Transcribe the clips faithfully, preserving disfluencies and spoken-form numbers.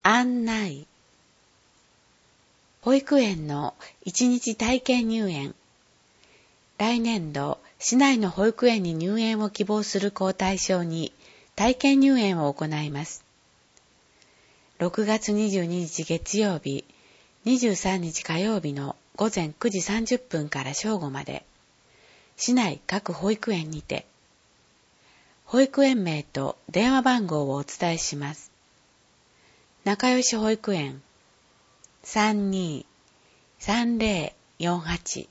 案内。保育園のいちにち体験入園。来年度、市内の保育園に入園を希望する子を対象に体験入園を行います。ろくがつにじゅうににち月曜日、にじゅうさんにち火曜日のごぜんくじさんじゅっぷんから正午まで、市内各保育園にて、保育園名と電話番号をお伝えします。仲良し保育園 さんにーさんぜろよんはち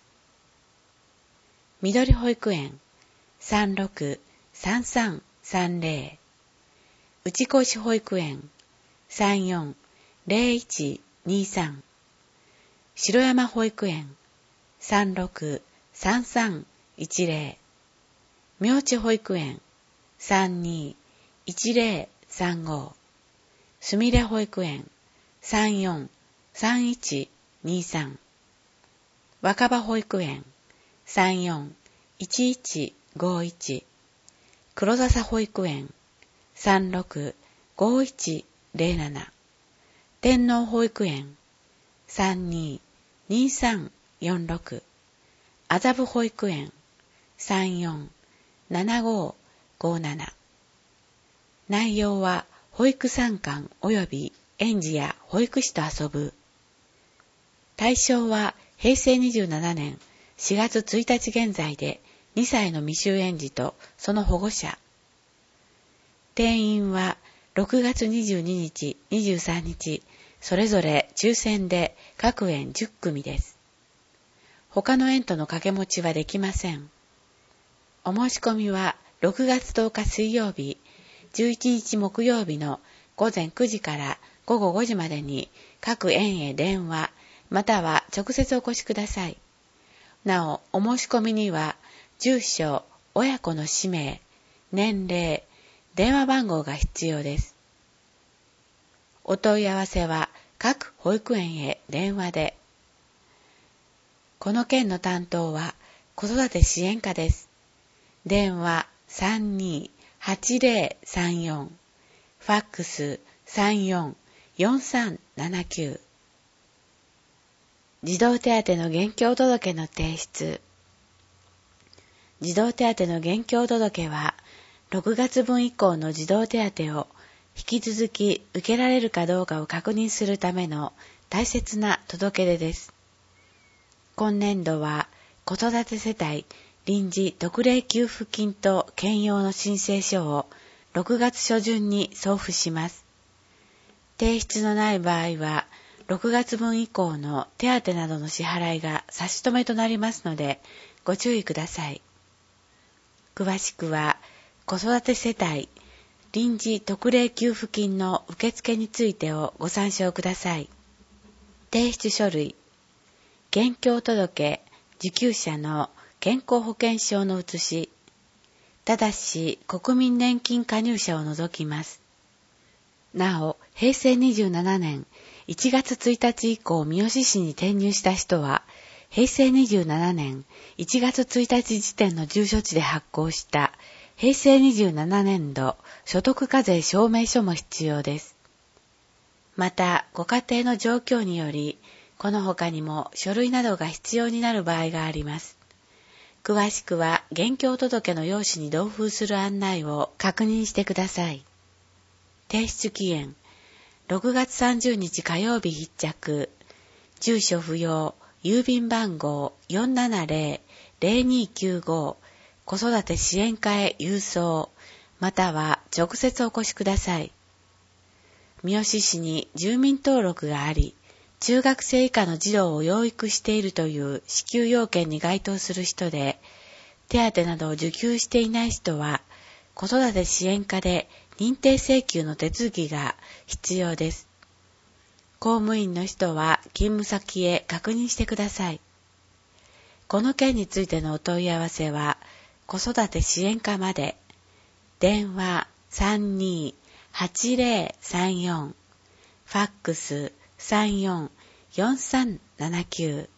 緑保育園 さんろくさんさんさんぜろ 内越保育園 さんよんぜろいちにさん 城山保育園 さんろくさんさんいちぜろ 明智保育園 さんにいちぜろさんご すみれ保育園 さんよんさんいちにさん 若葉保育園 さんよんいちいちごいち 黒笹保育園 さんろくごいちぜろなな 天皇保育園 さんににさんよんろく 麻布保育園 さんよんななごごなな。内容は保育参観及び園児や保育士と遊ぶ。対象はへいせいにじゅうななねんしがつついたち現在でにさいの未就園児とその保護者。定員はろくがつにじゅうににち、にじゅうさんにち、それぞれ抽選で各園じゅっくみです。他の園との掛け持ちはできません。お申し込みはろくがつとおか水曜日、じゅういちにち木曜日のごぜんくじからごごごじまでに各園へ電話、または直接お越しください。なお、お申し込みには、住所、親子の氏名、年齢、電話番号が必要です。お問い合わせは各保育園へ電話で。この件の担当は子育て支援課です。電話 さんにーはちぜろさんよん、ファックス さんよんよんさんななきゅう。児童手当の現況届の提出。児童手当の現況届は、ろくがつぶん以降の児童手当を引き続き受けられるかどうかを確認するための大切な届け出です。今年度は、子育て世帯臨時特例給付金と兼用の申請書をろくがつしょじゅんに送付します。提出のない場合は、ろくがつぶん以降の手当などの支払いが差し止めとなりますので、ご注意ください。詳しくは、子育て世帯臨時特例給付金の受付についてをご参照ください。提出書類、現況届、受給者の健康保険証の写し、ただし国民年金加入者を除きます。なお、へいせいにじゅうななねんいちがつついたち以降三好市に転入した人は、へいせいにじゅうななねんいちがつついたち時点の住所地で発行したへいせいにじゅうななねんど所得課税証明書も必要です。また、ご家庭の状況により、この他にも書類などが必要になる場合があります。詳しくは、現況届の用紙に同封する案内を確認してください。提出期限、ろくがつさんじゅうにち火曜日必着、住所不要、郵便番号 よんななぜろぜろにきゅうご、子育て支援課へ郵送、または直接お越しください。三好市に住民登録があり、中学生以下の児童を養育しているという支給要件に該当する人で、手当などを受給していない人は、子育て支援課で認定請求の手続きが必要です。公務員の人は勤務先へ確認してください。この件についてのお問い合わせは、子育て支援課まで、電話 さんにーはちぜろさんよん、ファックスさんよんよんさんななきゅう。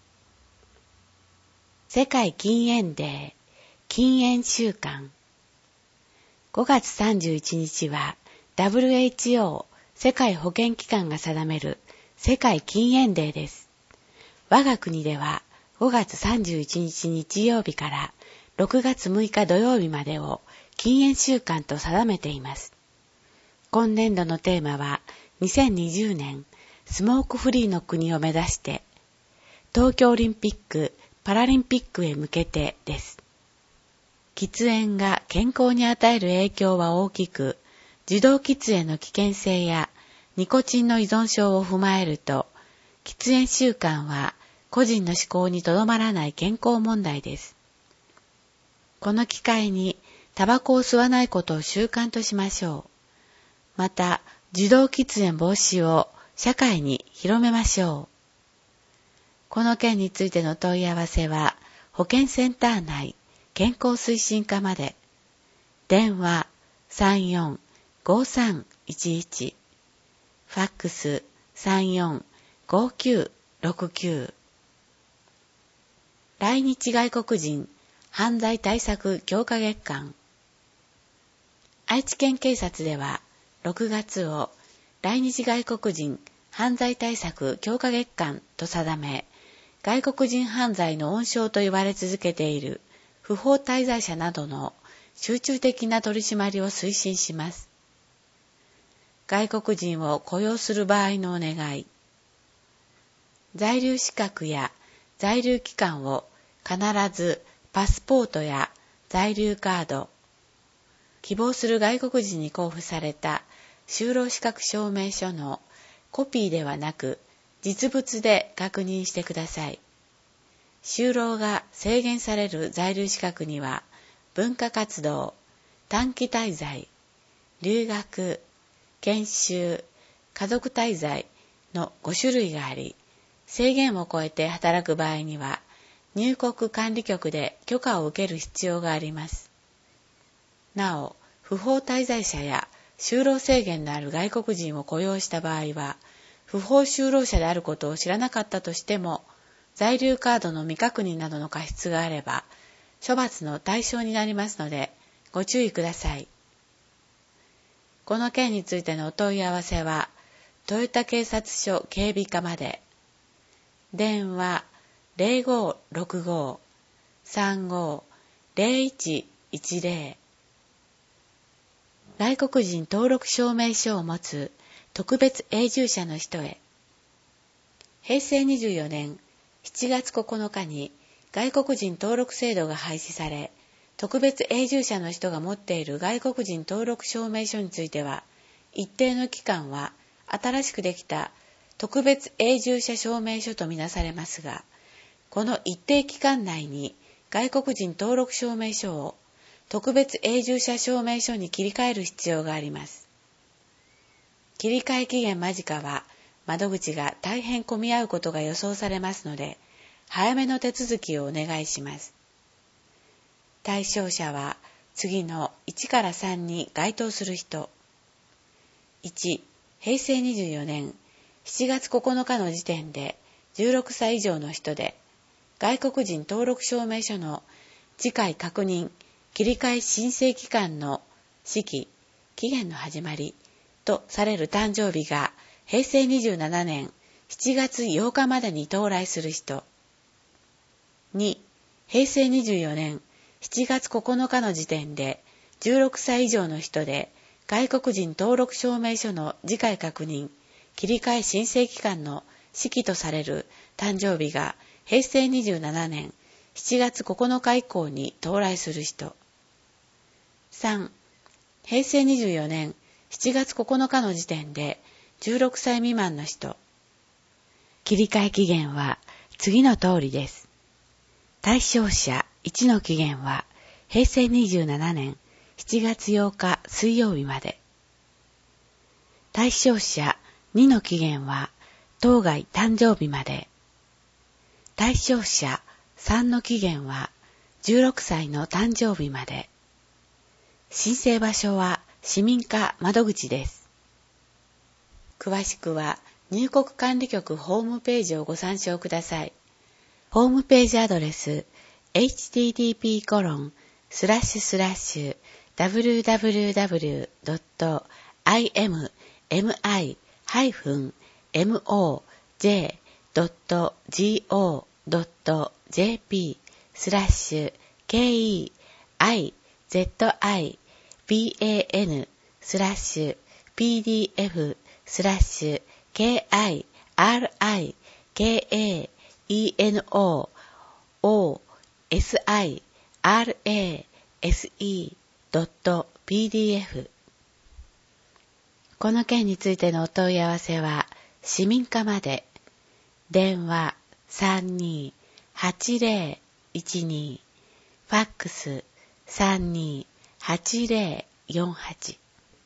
世界禁煙デー、禁煙週間。ごがつさんじゅういちにちは ダブリューエイチオー世界保健機関が定める世界禁煙デーです。我が国ではごがつさんじゅういちにち日曜日からろくがつむいか土曜日までを禁煙週間と定めています。今年度のテーマはにせんにじゅうねんスモークフリーの国を目指して東京オリンピック・パラリンピックへ向けてです。喫煙が健康に与える影響は大きく、受動喫煙の危険性やニコチンの依存症を踏まえると、喫煙習慣は個人の思考にとどまらない健康問題です。この機会にタバコを吸わないことを習慣としましょう。また、受動喫煙防止を社会に広めましょう。この件についての問い合わせは、保健センター内健康推進課まで。電話 さんよんごさんいちいち、ファックス さんよんごきゅうろくきゅう。来日外国人犯罪対策強化月間。愛知県警察ではろくがつを来日外国人犯罪対策強化月間と定め、外国人犯罪の温床と言われ続けている不法滞在者などの集中的な取り締まりを推進します。外国人を雇用する場合のお願い。在留資格や在留期間を必ずパスポートや在留カード、希望する外国人に交付された就労資格証明書のコピーではなく実物で確認してください。就労が制限される在留資格には文化活動、短期滞在、留学、研修、家族滞在のごしゅるいがあり、制限を超えて働く場合には入国管理局で許可を受ける必要があります。なお、不法滞在者や就労制限のある外国人を雇用した場合は、不法就労者であることを知らなかったとしても、在留カードの未確認などの過失があれば、処罰の対象になりますので、ご注意ください。この件についてのお問い合わせは、豊田警察署警備課まで。電話 ゼロごろくご さんご ゼロいちいちゼロ。外国人登録証明書を持つ特別永住者の人へ。へいせいにじゅうよねんしちがつここのかに外国人登録制度が廃止され、特別永住者の人が持っている外国人登録証明書については、一定の期間は新しくできた特別永住者証明書とみなされますが、この一定期間内に外国人登録証明書を特別永住者証明書に切り替える必要があります。切り替え期限間近は窓口が大変混み合うことが予想されますので、早めの手続きをお願いします。対象者は次のいちからさんに該当する人。いち、へいせいにじゅうよねんしちがつここのかの時点でじゅうろくさい以上の人で、外国人登録証明書の次回確認、切り替え申請期間の時期、期限の始まりとされる誕生日がへいせいにじゅうななねんしちがつようかまでに到来する人。に、へいせいにじゅうよねんしちがつここのかの時点でじゅうろくさい以上の人で、外国人登録証明書の次回確認、切り替え申請期間の時期とされる誕生日がへいせいにじゅうななねんしちがつここのか以降に到来する人。さん、へいせいにじゅうよねんしちがつここのかの時点でじゅうろくさい未満の人。切り替え期限は次の通りです。対象者いちの期限はへいせいにじゅうななねんしちがつようか水曜日まで。対象者にの期限は当該誕生日まで。対象者さんの期限はじゅうろくさいの誕生日まで。申請場所は市民課窓口です。詳しくは入国管理局ホームページをご参照ください。ホームページアドレス エイチティーティーピーコロンスラッシュスラッシュダブリューダブリューダブリュードットアイエムエムアイ エムオージェー ドット ジーオー ドット ジェーピー スラッシュ ケーイーアイゼットアイビーエーエヌ スラッシュ ピーディーエフ スラッシュ ケーアイアールアイケーエーイーエヌオー オーエスアイアールエーエスイー ドット ピーディーエフ。この件についてのお問い合わせは市民課まで。電話 さんにーはちぜろいちにー、ファックス さんにーはちぜろよんはち。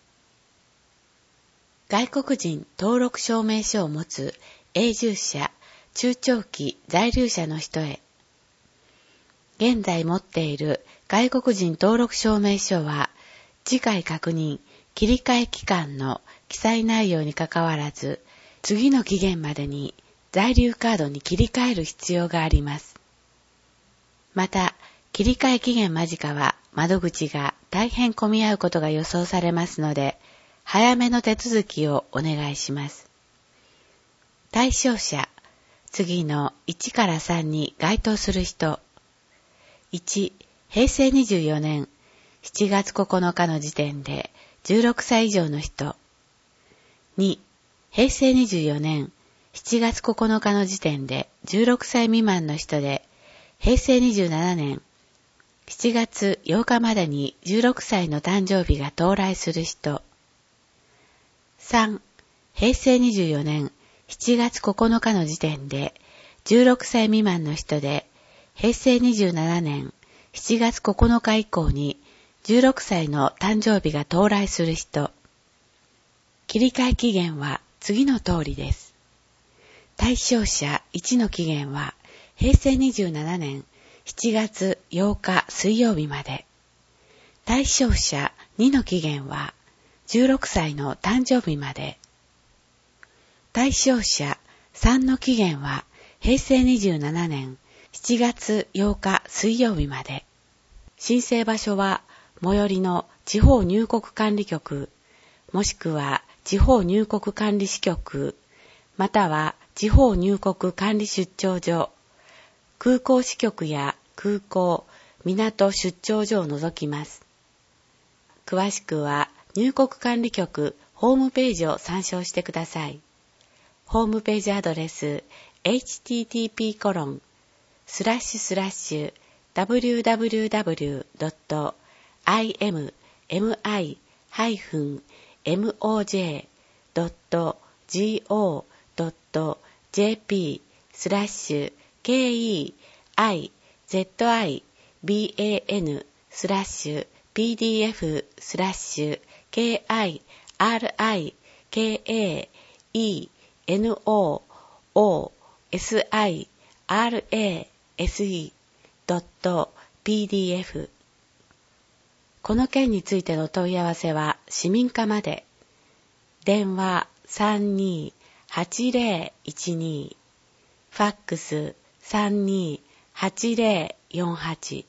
外国人登録証明書を持つ永住者、中長期在留者の人へ。現在持っている外国人登録証明書は、次回確認、切り替え期間の記載内容にかかわらず、次の期限までに在留カードに切り替える必要があります。また、切り替え期限間近は窓口が大変混み合うことが予想されますので、早めの手続きをお願いします。対象者、次のいちからさんに該当する人。いち、へいせいにじゅうよねんしちがつここのかの時点でじゅうろくさい以上の人。に、へいせいにじゅうよねんしちがつここのかの時点でじゅうろくさい未満の人で、へいせいにじゅうななねんしちがつようかまでにじゅうろくさいの誕生日が到来する人。さん、へいせいにじゅうよねんしちがつここのかの時点でじゅうろくさい未満の人で、へいせいにじゅうななねんしちがつここのか以降にじゅうろくさいの誕生日が到来する人。切り替え期限は次の通りです。対象者いちの期限はへいせいにじゅうななねんしちがつようか水曜日まで。対象者にの期限はじゅうろくさいの誕生日まで。対象者さんの期限はへいせいにじゅうななねんしちがつようか水曜日まで。申請場所は最寄りの地方入国管理局、もしくは地方入国管理支局、または地方入国管理出張所、空港支局や空港、港出張所を除きます。詳しくは入国管理局ホームページを参照してください。ホームページアドレス エイチティーティーピーコロンスラッシュスラッシュダブリューダブリューダブリュードットアイエムエムアイハイフンエムオージェードットジーオードットジェーピー スラッシュ ケーイーアイゼットアイビーエーエヌ スラッシュ ピーディーエフ スラッシュ ケーアイアールアイケーエーイーエヌオーオーエスアイアールエーエスイードットピーディーエフ。この件についての問い合わせは市民課まで。電話 さんにーはちぜろいちにー、ファックス さんにーはちぜろよんはち。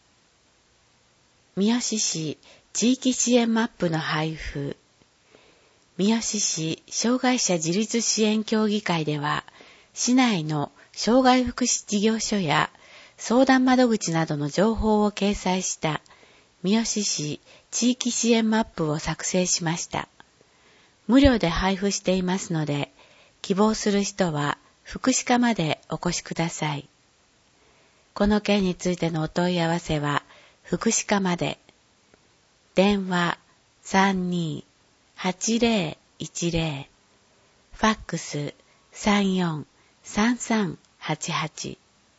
三好市地域支援マップの配布。三好市障害者自立支援協議会では、市内の障害福祉事業所や相談窓口などの情報を掲載した三好市地域支援マップを作成しました。無料で配布していますので、希望する人は福祉課までお越しください。この件についてのお問い合わせは福祉課まで。電話 さんにーはちぜろいちぜろ、ファックス さんよんさんさんはちはち。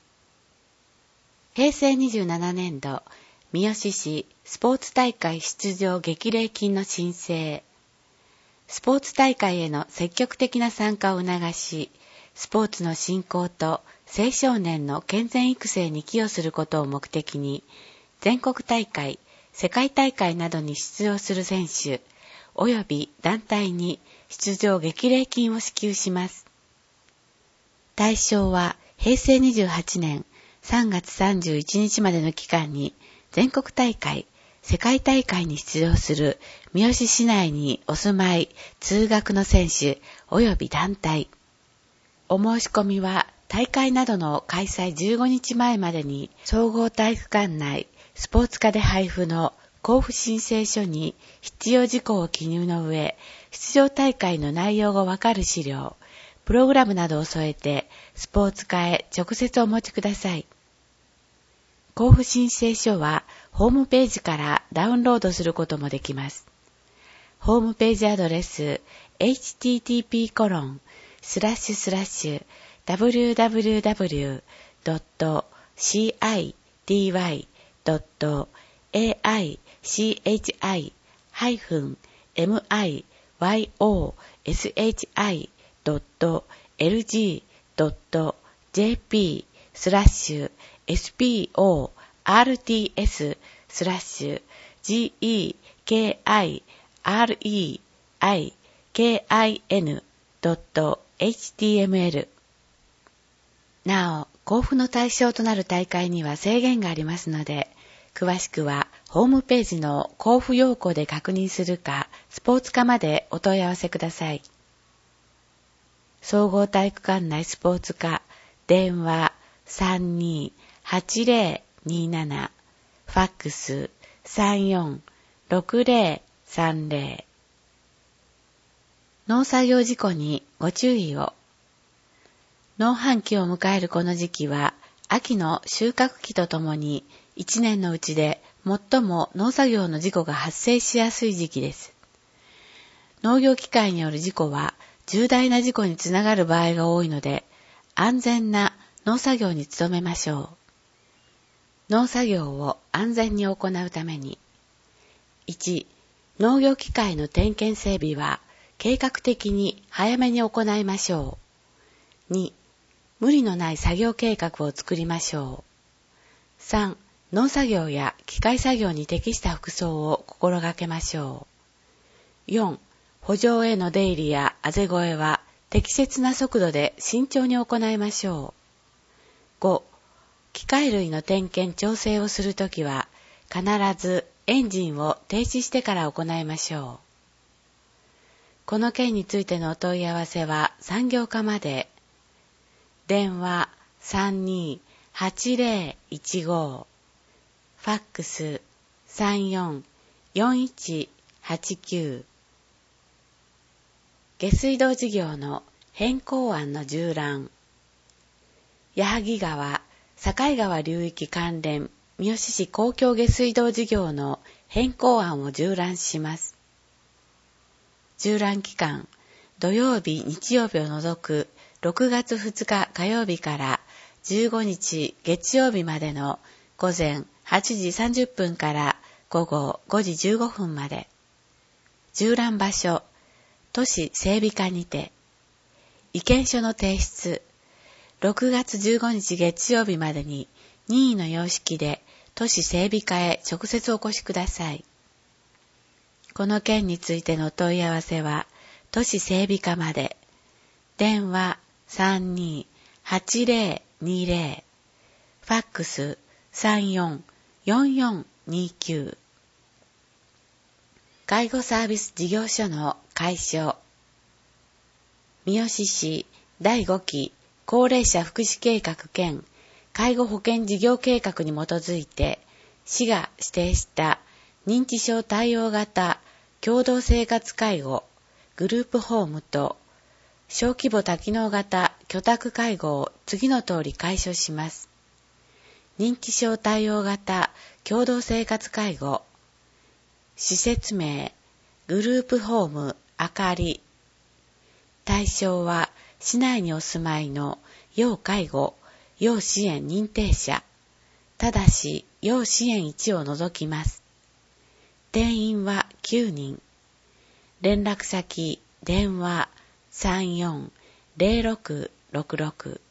へいせいにじゅうななねん度三好市スポーツ大会出場激励金の申請。スポーツ大会への積極的な参加を促し、スポーツの振興と青少年の健全育成に寄与することを目的に、全国大会、世界大会などに出場する選手、及び団体に出場激励金を支給します。対象はへいせいにじゅうはちねんさんがつさんじゅういちにちまでの期間に全国大会、 世界大会に出場する三好市内にお住まい通学の選手及び団体。お申し込みは大会などの開催じゅうごにちまえまでに総合体育館内スポーツ科で配布の交付申請書に必要事項を記入の上、出場大会の内容がわかる資料、プログラムなどを添えてスポーツ科へ直接お持ちください。交付申請書はホームページからダウンロードすることもできます。ホームページアドレス エイチティーティーピーコロンスラッシュスラッシュダブリューダブリューダブリュードットシーアイティーワイドットエーアイシーエイチアイハイフンエムアイワイオーエスエイチアイドットエルジードットジェーピースラッシュエスピーオーアールティーエススラッシュジーイーケーアイアールイーアイケーアイエヌドットエイチティーエムエル。なお、交付の対象となる大会には制限がありますので、詳しくはホームページの交付要項で確認するか、スポーツ課までお問い合わせください。総合体育館内スポーツ課、電話 さんにーはちぜろにーなな、ファックス さんよんろくぜろさんぜろ。農作業事故にご注意を。農繁期を迎えるこの時期は、秋の収穫期とともに、一年のうちで最も農作業の事故が発生しやすい時期です。農業機械による事故は、重大な事故につながる場合が多いので、安全な農作業に努めましょう。農作業を安全に行うために、いち、農業機械の点検整備は計画的に早めに行いましょう。に、無理のない作業計画を作りましょう。さん、農作業や機械作業に適した服装を心がけましょう。よん、圃場への出入りやあぜ越えは適切な速度で慎重に行いましょう。ご、機械類の点検調整をするときは必ずエンジンを停止してから行いましょう。この件についてのお問い合わせは産業課まで。電話 さんにーはちぜろいちご、ファックス さんよんよんいちはちきゅう。下水道事業の変更案の縦覧。矢作川、境川流域関連三好市公共下水道事業の変更案を縦覧します。縦覧期間、土曜日、日曜日を除くろくがつふつか火曜日からじゅうごにち月曜日までの午前はちじさんじゅっぷんから午後ごじじゅうごふんまで。縦覧場所、都市整備課にて。意見書の提出、ろくがつじゅうごにち月曜日までに任意の様式で都市整備課へ直接お越しください。この件についてのお問い合わせは都市整備課まで。電話 さんにーはちぜろにぜろ、ファックス さんよんよんよんにきゅう。介護サービス事業所の開所。三好市だいごき高齢者福祉計画兼介護保険事業計画に基づいて市が指定した認知症対応型共同生活介護グループホームと小規模多機能型居宅介護を次の通り開所します。認知症対応型共同生活介護施設名グループホームあかり。対象は市内にお住まいの要介護、要支援認定者。ただし要支援いちを除きます。定員はきゅうにん。連絡先電話 さんよんぜろろくろくろく。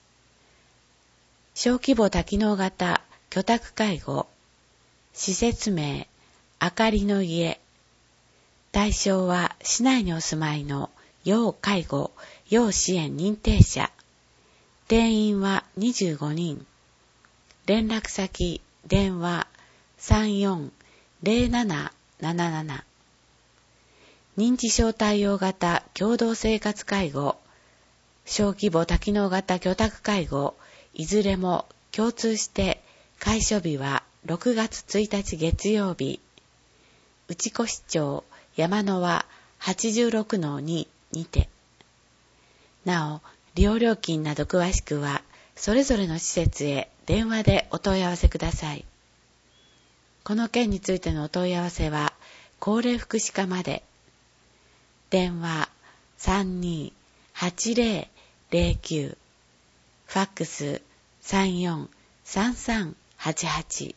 小規模多機能型居宅介護施設名あかりの家。対象は市内にお住まいの要介護、要支援認定者。定員はにじゅうごにん。連絡先電話 さんよんゼロなななななな。認知症対応型共同生活介護、小規模多機能型居宅介護、いずれも共通して開所日はろくがつついたち月曜日、内越町山野輪 はちじゅうろくのに にて。なお、利用料金など詳しくは、それぞれの施設へ電話でお問い合わせください。この件についてのお問い合わせは、高齢福祉課まで。電話 さんにーはちゼロゼロきゅう、ファックス さんよんさんさんはちはち。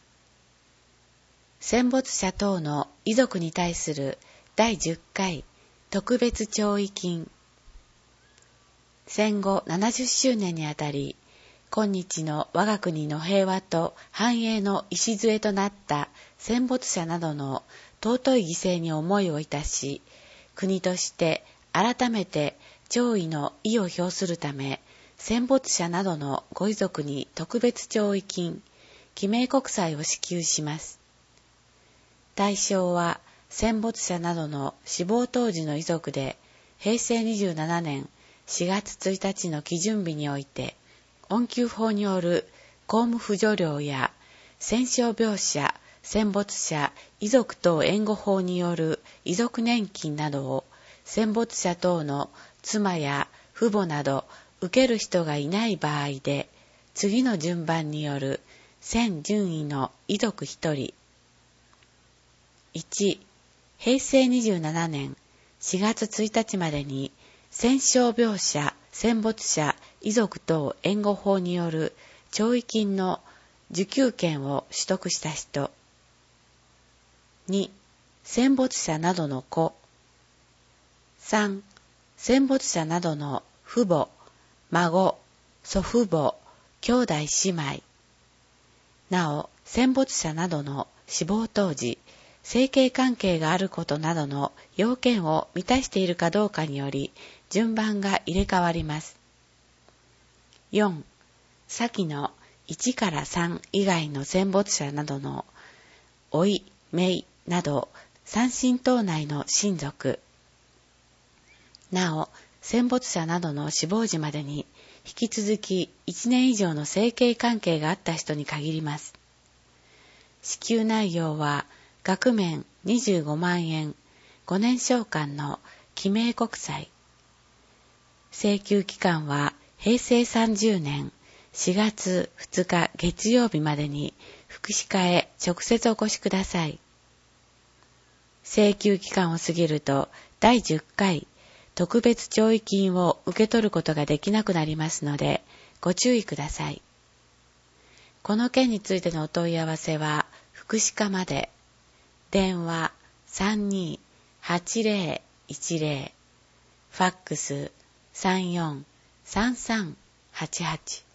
戦没者等の遺族に対するだいじゅっかい特別弔慰金。戦後ななじゅっしゅうねんにあたり、今日の我が国の平和と繁栄の礎となった戦没者などの尊い犠牲に思いをいたし、国として改めて弔意の意を表するため、戦没者などのご遺族に特別弔慰金、記名国債を支給します。対象は戦没者などの死亡当時の遺族で、へいせいにじゅうななねんしがつついたちの基準日において、恩給法による公務扶助料や戦傷病者、戦没者、遺族等援護法による遺族年金などを戦没者等の妻や父母など受ける人がいない場合で、次の順番による戦順位の遺族ひとり。いち、へいせいにじゅうななねんしがつついたちまでに戦傷病者、戦没者、遺族等援護法による弔慰金の受給権を取得した人。に、戦没者などの子。さん、戦没者などの父母、孫、祖父母、兄弟姉妹。なお、戦没者などの死亡当時、生計関係があることなどの要件を満たしているかどうかにより、順番が入れ替わります。よん、先のいちからさん以外の戦没者などの甥い、姪など三親等内の親族。なお、戦没者などの死亡時までに引き続きいちねん以上の生計関係があった人に限ります。支給内容は額面にじゅうごまんえん、ごねん償還の記名国債。請求期間はへいせいさんじゅうねんしがつふつか月曜日までに福祉課へ直接お越しください。請求期間を過ぎるとだいじゅっかい特別弔慰金を受け取ることができなくなりますのでご注意ください。この件についてのお問い合わせは福祉課まで。電話 さんにーはちゼロいちゼロ、ファックス さんよんさんさんはちはち。